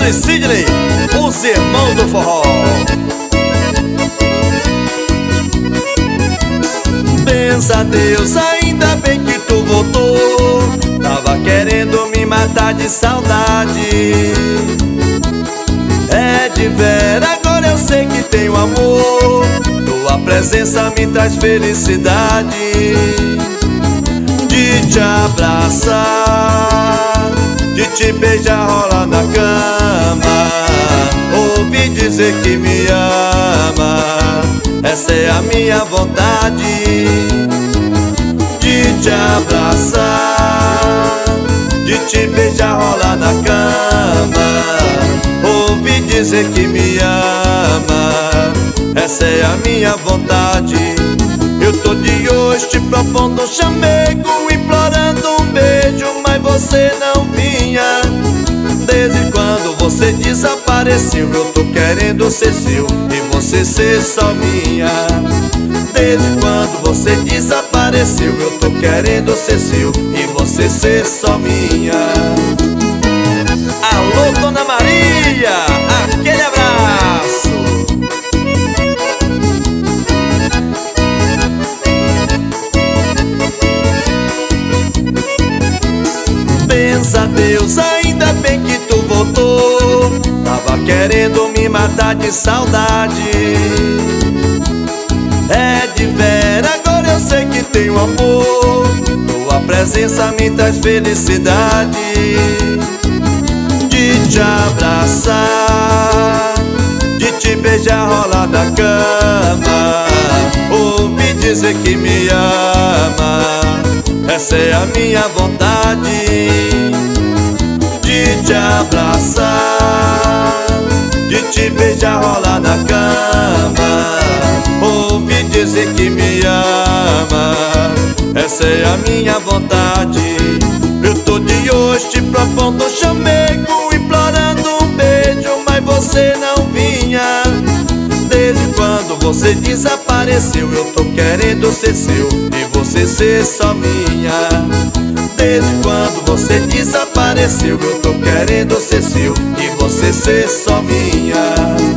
e Sidney, os irmãos do forró. Benza a Deus, ainda bem que tu voltou. Tava querendo me matar de saudade. É de vera, agora eu sei que tenho amor. Tua presença me traz felicidade. De te abraçar, de te beijar, rolar na cama. Ouvi dizer que me ama, essa é a minha vontade. De te abraçar, de te beijar, rolar na cama. Ouvi dizer que me ama, essa é a minha vontade. Eu tô de hoje te propondo um chamego, implorando um beijo, mas você não vinha. Desde quando você desapareceu, eu tô querendo ser seu e você ser só minha. Desde quando você desapareceu, eu tô querendo ser seu e você ser só minha. Alô, Dona Maria, aquele abraço. Benza a Deus, ainda bem que tu voltou. Tava querendo me matar de saudade. É de vera, agora eu sei que tenho amor. Tua presença me traz felicidade. De te abraçar, de te beijar, rolar na cama. Ouvi dizer que me ama, essa é a minha vontade. De te abraçar, de te beijar, rolar na cama. Ouvi dizer que me ama, essa é a minha vontade. Eu tô de hoje te propondo um chamego, implorando um beijo, mas você não vinha. Desde quando você desapareceu, eu tô querendo ser seu e você ser só minha. Desde quando você desapareceu, eu tô querendo ser seu e você ser só minha.